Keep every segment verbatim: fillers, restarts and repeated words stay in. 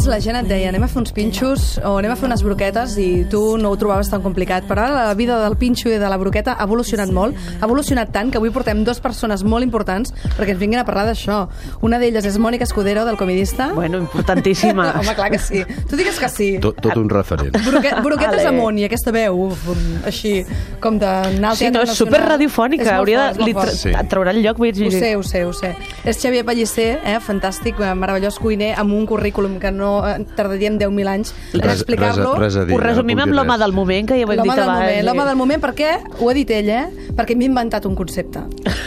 la gent et deia anem a fer uns pinxos o anem a fer unes broquetes i tu no ho trobaves tan complicat, però ara la vida del pinxo i de la broqueta ha evolucionat molt, ha evolucionat tant que avui portem dues persones molt importants perquè ens vinguin a parlar d'això. Una d'elles és Mònica Escudero, del Comidista. Bueno, importantíssima. Home, clar que sí. Tu digues que sí. Tot, tot un referent. Broque, broquetes amunt i aquesta veu així com d'anar al Sí, no, és super radiofònica. Hauria de... Li tra Sí. traurà el lloc. Ho sé, ho sé, ho sé. És Xavier Pellicer, eh? Fantàstic, meravellós cuiner, amb un currículum que no tardaríem deu mil anys en explicar-lo. Res, res a dir, Ho resumim no amb l'home del moment, que ja ho hem dit abans. Moment, l'home del moment, per què? Ho ha dit ell, eh? Perquè m'he inventat un concepte.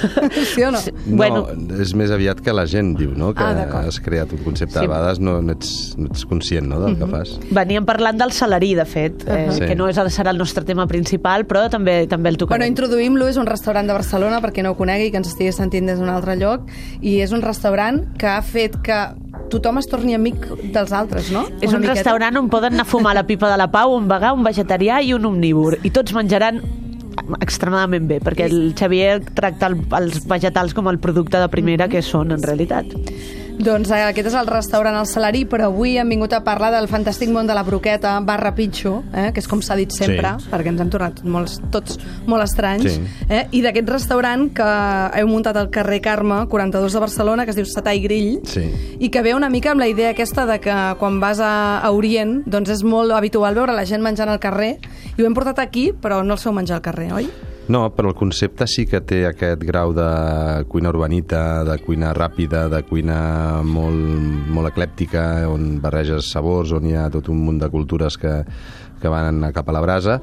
Sí o no? No, Bueno. és més aviat que la gent diu, no? Que Ah, has creat un concepte. Sí. A vegades no, no, ets, no ets conscient, no?, del que fas. Veníem parlant del salarí, de fet, eh, Sí. que no és, serà el nostre tema principal, però també també el tocarem. Bueno, introduïm-lo, és un restaurant de Barcelona, perquè no ho conegui, que ens estigui sentint des d'un altre lloc, i és un restaurant que ha fet que tothom es torni amic dels altres, no? És Una un miqueta. restaurant on poden anar a fumar la pipa de la Pau, un vegà, un vegetarià i un omnívor. I tots menjaran extremadament bé, perquè el Xavier tracta el, els vegetals com el producte de primera que són, en realitat. Doncs eh, aquest és el restaurant El Salari, però avui hem vingut a parlar del fantàstic món de la broqueta barra pinxo, eh, que és com s'ha dit sempre, Sí. perquè ens hem tornat molts, tots molt estranys, Sí. eh, i d'aquest restaurant que heu muntat al carrer Carme, quaranta-dos de Barcelona, que es diu Setà i Grill, Sí. i que ve una mica amb la idea aquesta de que quan vas a, a Orient doncs és molt habitual veure la gent menjant al carrer, i ho hem portat aquí, però no el seu menjar al carrer, oi? No, però el concepte sí que té aquest grau de cuina urbanita, de cuina ràpida, de cuina molt, molt eclèptica, on barreges sabors, on hi ha tot un munt de cultures que, que van cap a la brasa,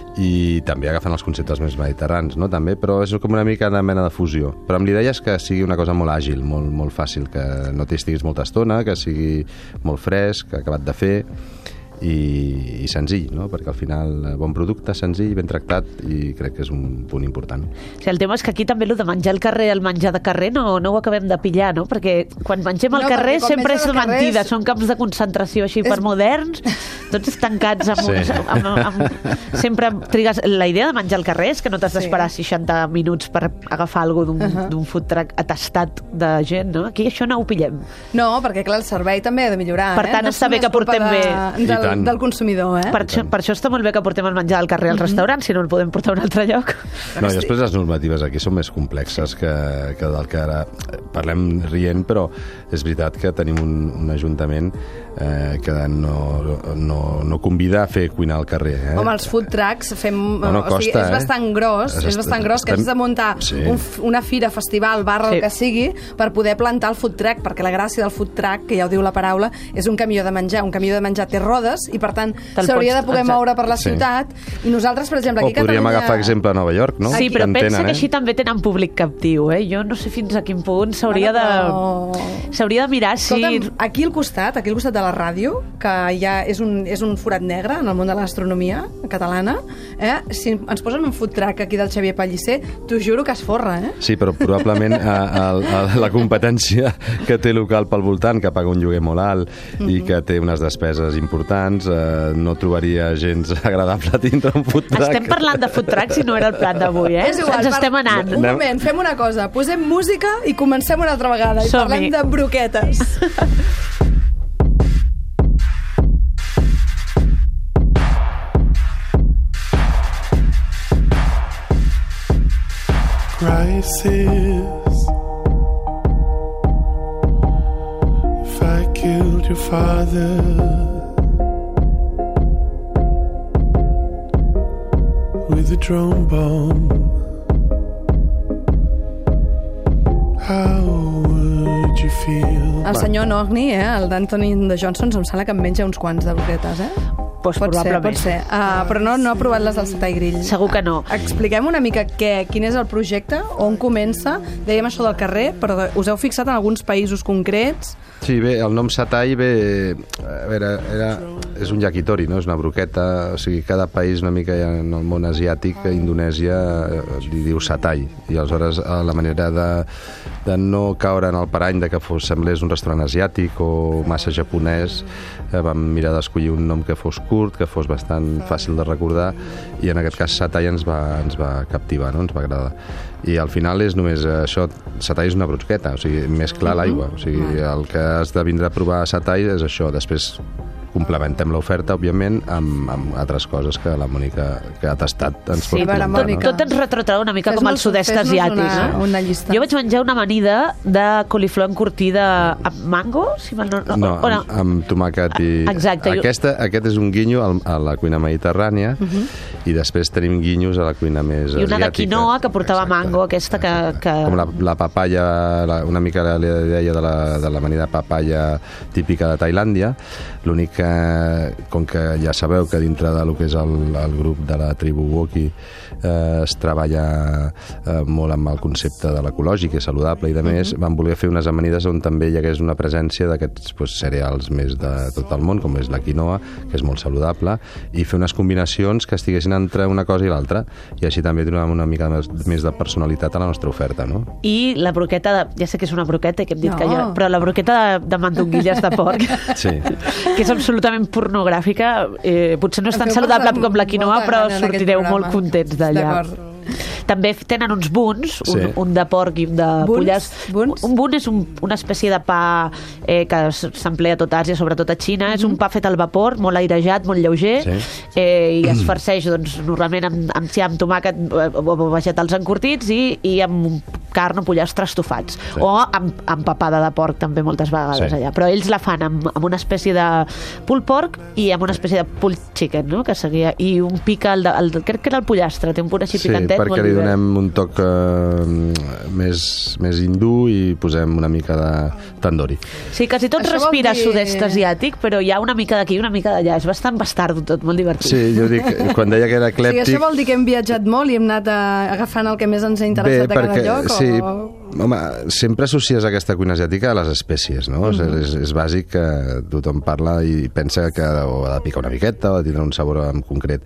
i també agafen els conceptes més mediterrans, no? També, però és com una mica de mena de fusió. Però amb l'idea és que sigui una cosa molt àgil, molt, molt fàcil, que no t'hi estiguis molta estona, que sigui molt fresc, acabat de fer, i, i senzill, no? Perquè al final bon producte, senzill, ben tractat, i crec que és un punt important. Sí, el tema és que aquí també el de menjar al carrer, el menjar de carrer, no, no ho acabem de pillar, no? Perquè quan mengem al No, carrer perquè quan sempre menges és al carrer mentida, és- són camps de concentració així per moderns, tots tancats amb, Sí. uns, amb, amb, amb... Sempre trigues... La idea de menjar al carrer és que no t'has Sí. d'esperar seixanta minuts per agafar alguna cosa d'un Uh-huh. d'un food truck atastat de gent, no? Aquí això no ho pillem. No, perquè clar, el servei també ha de millorar. Per eh? tant, no està és bé que només culpa portem de, bé. I del, tant. del consumidor, eh? Per això, per això està molt bé que portem el menjar al carrer al restaurant, si no el podem portar a un altre lloc. No, i després les normatives aquí són més complexes que, que del que ara parlem rient, però és veritat que tenim un, un ajuntament eh, que no, no, no convida a fer cuinar al carrer. Eh? Home, els food trucks fem... No, no, o sigui, costa, és eh? bastant gros, Es- és bastant gros que estem- has de muntar Sí. un, f- una fira, festival, barra, Sí. el que sigui, per poder plantar el food truck, perquè la gràcia del food truck, que ja ho diu la paraula, és un camió de menjar. Un camió de menjar té rodes i, per tant, Te'l s'hauria pots- de poder exacte. moure per la Sí. ciutat. I nosaltres, per exemple, O aquí a podríem Catalunya... agafar exemple a Nova York, no? Sí, però En pensa tenen, que eh? així també tenen públic captiu, eh? Jo no sé fins a quin punt s'hauria de... Bueno, S'hauria de mirar si... Escolta'm, aquí al costat, aquí al costat de la ràdio, que ja és un, és un forat negre en el món de la gastronomia catalana, eh? Si ens posen un food truck aquí del Xavier Pellicer, t'ho juro que es forra, eh? Sí, però probablement a, a, a la competència que té local pel voltant, que paga un lloguer molt alt i que té unes despeses importants, eh, no trobaria gens agradable tindre un food truck. Estem parlant de food trucks i no era el plat d'avui, eh? És igual, Ens estem anant. Un moment, fem una cosa. Posem música i comencem una altra vegada. I Som-hi. parlem de broquetes. Crisis. If I killed your father, with a drone bomb, how would you feel? El senyor Nogni, eh, el d'Anthony de Johnson, em sembla que en menja uns quants de broquetes, eh? Pues pot ser, probablement. pot ser. Uh, però no, no ha provat les del Setà i Grill. Segur que no. Expliquem una mica què, quin és el projecte, on comença. Dèiem això del carrer, però us heu fixat en alguns països concrets? Sí, bé, el nom Satay ve... A veure, era, és un yakitori, no? És una broqueta, o sigui, cada país una mica en el món asiàtic, Indonèsia, eh, li diu Satay, i aleshores eh, la manera de, de no caure en el parany de que fos, semblés un restaurant asiàtic o massa japonès, eh, vam mirar d'escollir un nom que fos cool, curt, que fos bastant fàcil de recordar, i en aquest cas satay ens va, ens va captivar, no? Ens va agradar. I al final és només això, satay és una brusqueta, o sigui, més clar l'aigua, o sigui, el que has de vindre a provar satay és això, després complementem l'oferta, òbviament, amb, amb altres coses que la Mònica, que ha tastat, ens sí, pot comentar. Mònica. Tot, tot ens retrotreu una mica Fes-nos, com el sud-est asiàtic. una, No? una llista. Jo vaig menjar una amanida de coliflor encurtida amb mango, si mal no... No, o no? amb, amb tomàquet i... Exacte. Aquesta, aquest és un guinyo al, a la cuina mediterrània, uh -huh. i després tenim guinyos a la cuina més I una asiàtica. de quinoa que portava Exacte. mango, aquesta que... que... Com la, la papaya, la, una mica la idea de la, de l'amanida papaya típica de Tailàndia, l'únic que, com que ja sabeu que dintre de lo que és el, el grup de la tribu Woki eh, es treballa eh, molt amb el concepte de l'ecològic i saludable i de més, uh -huh. van voler fer unes amanides on també hi hagués una presència d'aquests pues, cereals més de tot el món, com és la quinoa, que és molt saludable, i fer unes combinacions que estiguessin entre una cosa i l'altra, i així també donàvem una mica més, més de personalitat a la nostra oferta, no? I la broqueta, de, ja sé que és una broqueta, que hem dit No. que jo, però la broqueta de, de mandonguilles de porc, Sí. que és absolutament pornogràfica, eh, potser no és tan Em feu saludable posar com la quinoa, molta però gana en aquest sortireu programa. molt contents d'allà. D'acord. També tenen uns buns, un, Sí. un de porc i un de Buns? polles. Buns? Un bun és un, una espècie de pa eh, que s'emplea a tot Àsia, sobretot a Xina. Mm-hmm. És un pa fet al vapor, molt airejat, molt lleuger, Sí. eh, i es farceix doncs, normalment amb, amb, sí, amb tomàquet eh, o vegetals encurtits i, i amb carn o pollastre estofats. Sí. O amb, amb papada de porc també moltes vegades Sí. allà. Però ells la fan amb, amb una espècie de pulled pork i amb una espècie de pulled chicken, no? Que seria, i un pica, el de, el, crec que era el pollastre, té un punt així Sí, picantet. perquè molt li divers. donem un toc eh, més, més hindú i posem una mica de tandoori. Sí, quasi tot Això vol respira dir- sud-est asiàtic, però hi ha una mica d'aquí i una mica d'allà. És bastant bastardo tot, molt divertit. Sí, jo dic, quan deia que era O sigui, eclèptic... això vol dir que hem viatjat molt i hem anat a, agafant el que més ens ha interessat Bé, a cada perquè, lloc? sí, O... home, sempre associes aquesta cuina asiàtica a les espècies, no? Mm -hmm. és, és bàsic que tothom parla i pensa que o ha de picar una miqueta o ha de tindre un sabor en concret.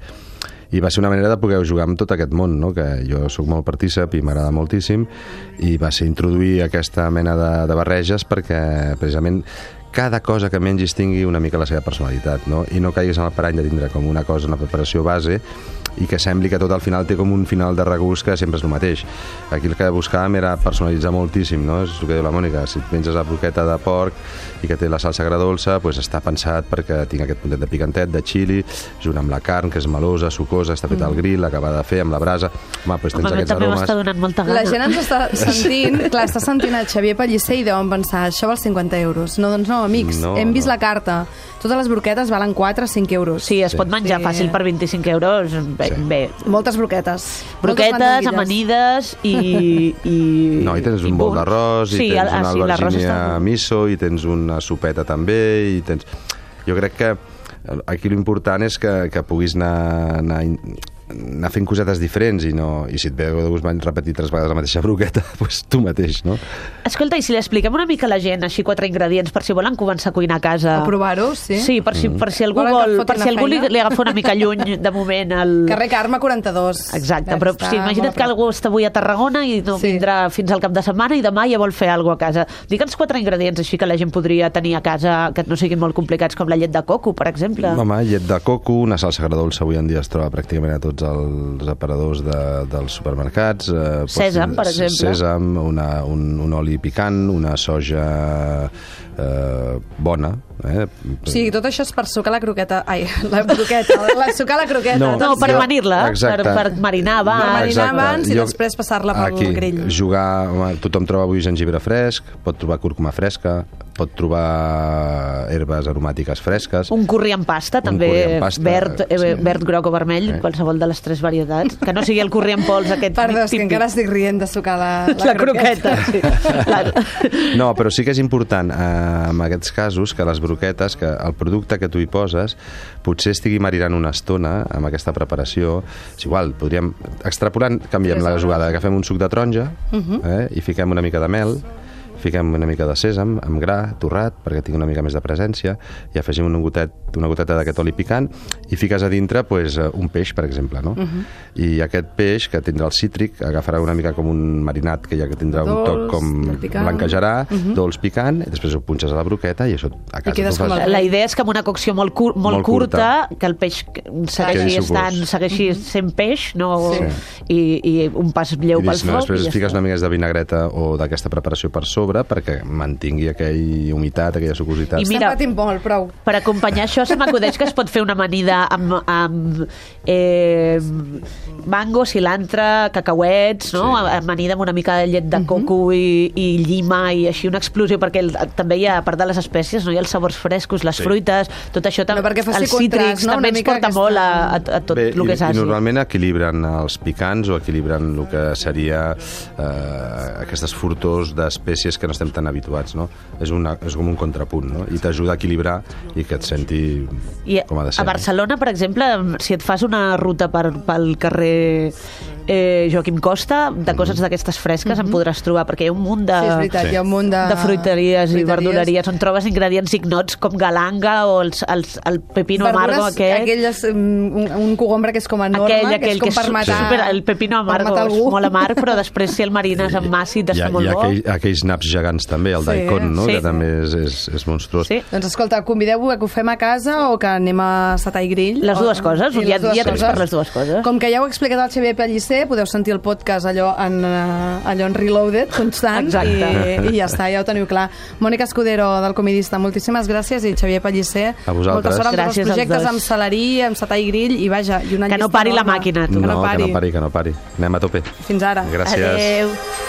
I va ser una manera de poder jugar amb tot aquest món, no? Que jo sóc molt partícip i m'agrada moltíssim, i va ser introduir aquesta mena de, de barreges perquè precisament cada cosa que mengis tingui una mica la seva personalitat, no? I no caiguis en el parany de tindre com una cosa, una preparació base, i que sembli que tot al final té com un final de regust que sempre és el mateix. Aquí el que buscàvem era personalitzar moltíssim, no? És el que diu la Mònica, si et menges la broqueta de porc i que té la salsa agradolça, doncs està pensat perquè tinc aquest puntet de picantet, de xili, junt amb la carn, que és melosa, sucosa, està feta al grill, acabada de fer amb la brasa. Home, doncs tens Home, aquests també aromes. m'està donant molta gana. La gent ens està sentint, clar, està sentint el Xavier Pellicer i deuen pensar, això val cinquanta euros. No, doncs no, amics, No, hem vist no. la carta. Totes les broquetes valen quatre a cinc euros. Sí, es pot menjar Sí. fàcil per vint-i-cinc euros. Bé, Sí. bé. Moltes broquetes. Broquetes, Moltes mandonguilles. amanides i, i... No, i tens un i bol buns. d'arròs, i Sí, tens ah, una sí, l'arròs albergínia està- miso, i tens una sopeta també, i tens... Jo crec que aquí l'important és que, que puguis anar, anar, anar fent cosetes diferents, i, no, i si et ve de gust repetir tres vegades la mateixa broqueta, doncs tu mateix, no? Escolta, i si li expliquem una mica a la gent, així quatre ingredients, per si volen començar a cuinar a casa... A provar-ho, sí. Sí, per si, per si algú, Volen que et vol, fotin per si la algú li, feina? li agafa una mica lluny de moment el... Carrer Carme quaranta-dos. Exacte, Ja però està sí, imagina't molt que a prop. algú està avui a Tarragona i no Sí. vindrà fins al cap de setmana i demà ja vol fer alguna cosa a casa. Digue'ns quatre ingredients així que la gent podria tenir a casa que no siguin molt complicats, com la llet de coco, per exemple. Home, llet de coco, una salsa agradolça avui en dia es troba pràcticament a tots els aparadors de, dels supermercats. Eh, pots- Sèsam, per exemple. Sèsam, una, un, un oli picant, una soja eh, bona. Eh? Sí, tot això és per sucar la croqueta. Ai, la croqueta. La, sucar la croqueta. No, No, per Jo- amanir-la, per, exacte. per marinar Per abans. marinar Exacte. abans i Jo- després passar-la pel Aquí, grill. jugar, home, tothom troba avui gengibre fresc, pot trobar cúrcuma fresca, pot trobar herbes aromàtiques fresques. Un curri amb pasta, Un també curri amb pasta, verd, eh, sí. verd, groc o vermell, Sí. qualsevol de les tres varietats. Que no sigui el curri amb pols aquest Perdó, és que típic. encara estic rient de sucar la, la, La croqueta, sí. La... No, però sí que és important eh, en aquests casos que les broquetes, que el producte que tu hi poses potser estigui marinant una estona amb aquesta preparació. És igual, podríem... Extrapolant, canviem la jugada, agafem un suc de taronja eh, i fiquem una mica de mel fiquem una mica de sèsam amb gra, torrat, perquè tingui una mica més de presència, i afegim un gotet, una goteta d'aquest oli picant i fiques a dintre pues, un peix, per exemple, no? Uh-huh. I aquest peix, que tindrà el cítric, agafarà una mica com un marinat, que ja que tindrà dolç, un toc com blanquejarà, uh-huh. dolç picant, i després ho punxes a la broqueta i això a casa fas... el... La idea és que amb una cocció molt, cur molt, molt curta, curta, que el peix segueixi, estant, segueixi uh-huh. sent peix, no? Sí. I, i un pas lleu pel foc. No, després ja fiques una mica de vinagreta o d'aquesta preparació per sobre perquè mantingui aquella humitat, aquella sucositat. I mira, estem patint molt, prou. Per acompanyar això se m'acudeix que es pot fer una amanida amb, amb eh, mango, cilantre, cacauets, no? Sí. Amanida amb una mica de llet de coco uh-huh. i, i llima i així una explosió, perquè el, també hi ha, a part de les espècies, no? Hi ha els sabors frescos, les sí. fruites, tot això, no, els cítrics, no? també ens porta molt a, a, a tot el que és àcid. I normalment equilibren els picants o equilibren el que seria eh, aquestes furtors d'espècies que no estem tan habituats, no? És, una, és com un contrapunt, no? I t'ajuda a equilibrar i que et senti I com ha de ser. A Barcelona, per exemple, si et fas una ruta per, pel carrer eh, Joaquim Costa, de coses mm-hmm. d'aquestes fresques mm-hmm. en podràs trobar, perquè hi ha un munt de, sí, és veritat, sí. hi ha un munt de... de fruiteries, fruiteries i verduleries on trobes ingredients ignots com galanga o els, els, el pepino verdures, amargo aquest. Aquelles, un, un cogombre que és com enorme, aquell, aquell, que és com que per matar... Super, el pepino amargo és molt amarg, però després si el marines amb àcid està molt bo. Hi ha aquell, aquells naps gegants també, el sí. daikon, no? Sí. que també és, és, és monstruós. Sí. Doncs escolta, convideu-ho que ho fem a casa o que anem a Sata i Grill. Les dues coses, hi ha, hi ha temps per les dues coses. Com que ja ho ha explicat el Xavier Pellicer, podeu sentir el podcast allò en, allò en reloaded, constant, i, i ja està, ja ho teniu clar. Mònica Escudero, del Comidista, moltíssimes gràcies, i Xavier Pellicer, a vosaltres. Molta sort amb els projectes amb Salarí, amb Sata i Grill, i vaja, i una que no pari la màquina, tu. No, que no pari, que no pari. Anem a tope. Fins ara. Gràcies. Adéu.